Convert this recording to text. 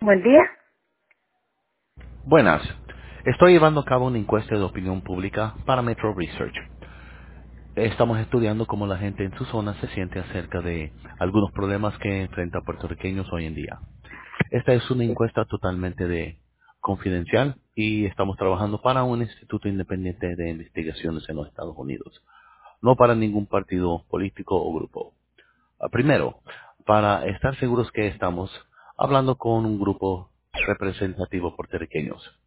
Buen día. Buenas. Estoy llevando a cabo una encuesta de opinión pública para Metro Research. Estamos estudiando cómo la gente en su zona se siente acerca de algunos problemas que enfrentan puertorriqueños hoy en día. Esta es una encuesta totalmente confidencial y estamos trabajando para un instituto independiente de investigaciones en los Estados Unidos, no para ningún partido político o grupo. Primero, para estar seguros que estamos hablando con un grupo representativo puertorriqueños.